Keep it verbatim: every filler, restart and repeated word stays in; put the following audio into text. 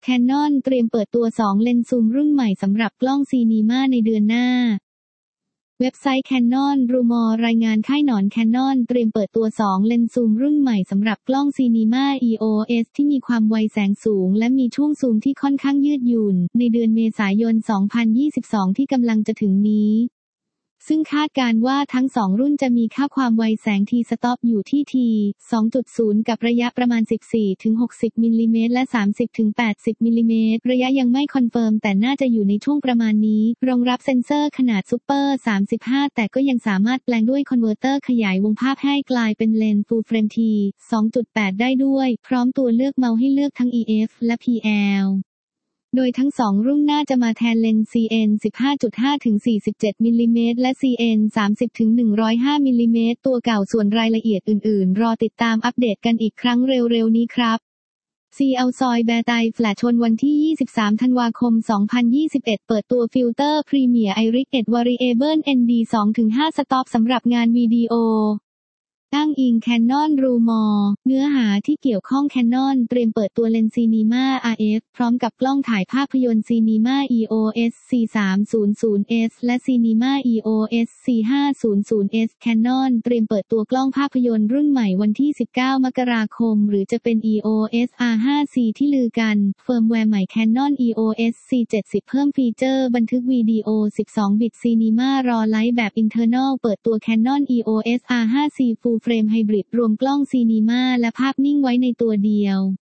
Canon เตรียมเปิดตัวสองเลนส์ซูมรุ่นใหม่สำหรับกล้องซีนีมาในเดือนหน้าเว็บไซต์ Canon Rumor รายงานค่ายหนอน Canon เตรียมเปิดตัวสองเลนส์ซูมรุ่นใหม่สำหรับกล้องซีนีมา อี โอ เอส ที่มีความไวแสงสูงและมีช่วงซูมที่ค่อนข้างยืดหยุ่นในเดือนเมษายน สองพันยี่สิบสอง ที่กำลังจะถึงนี้ซึ่งคาดการณ์ว่าทั้งสองรุ่นจะมีค่าความไวแสง T-stop อยู่ที่ ที สองจุดศูนย์ กับระยะประมาณ สิบสี่ถึงหกสิบ มิลลิเมตรและ สามสิบถึงแปดสิบ มิลลิเมตรระยะยังไม่คอนเฟิร์มแต่น่าจะอยู่ในช่วงประมาณนี้รองรับเซ็นเซอร์ขนาดซุปเปอร์ สามสิบห้า แต่ก็ยังสามารถแปลงด้วยคอนเวอร์เตอร์ขยายวงภาพให้กลายเป็นเลนส์ Full Frame ที สองจุดแปด ได้ด้วยพร้อมตัวเลือกเมาส์ให้เลือกทั้ง อี เอฟ และ พี แอลโดยทั้งสองรุ่นน่าจะมาแทนเลนส์ ซี เอ็น สิบห้าจุดห้า ถึง สี่สิบเจ็ด มิลลิเมตรและ ซี เอ็น สามสิบ ถึง หนึ่งร้อยห้า มิลลิเมตรตัวเก่าส่วนรายละเอียดอื่นๆรอติดตามอัปเดตกันอีกครั้งเร็วๆนี้ครับซีเอาซอยแบร์ไตแฟลชชนวันที่ยี่สิบสามธันวาคมสองพันยี่สิบเอ็ดเปิดตัวฟิลเตอร์พรีเมียร์ Iris เอ็ด Variable เอ็น ดี สองถึงห้า Stop สำหรับงานวิดีโออ้างอิง Canon Rumor เนื้อหาที่เกี่ยวข้อง Canon เตรียมเปิดตัวเลนส์ Cinema อาร์ เอฟ พร้อมกับกล้องถ่ายภาพยนตร์ Cinema อี โอ เอส ซี สามร้อย เอส และ Cinema อี โอ เอส ซี ห้าร้อย เอส Canon เตรียมเปิดตัวกล้องภาพยนตร์รุ่นใหม่วันที่สิบเก้ามกราคมหรือจะเป็น อี โอ เอส อาร์ ไฟว์ ซี ที่ลือกันเฟิร์มแวร์ใหม่ Canon อี โอ เอส ซี เจ็ดสิบ เพิ่มฟีเจอร์บันทึกวิดีโอสิบสองบิต Cinema Raw Light แบบ Internal เปิดตัว Canon อี โอ เอส อาร์ ไฟว์ ซี Full Frame Hybrid รวมกล้องซีนีมาและภาพนิ่งไว้ในตัวเดียว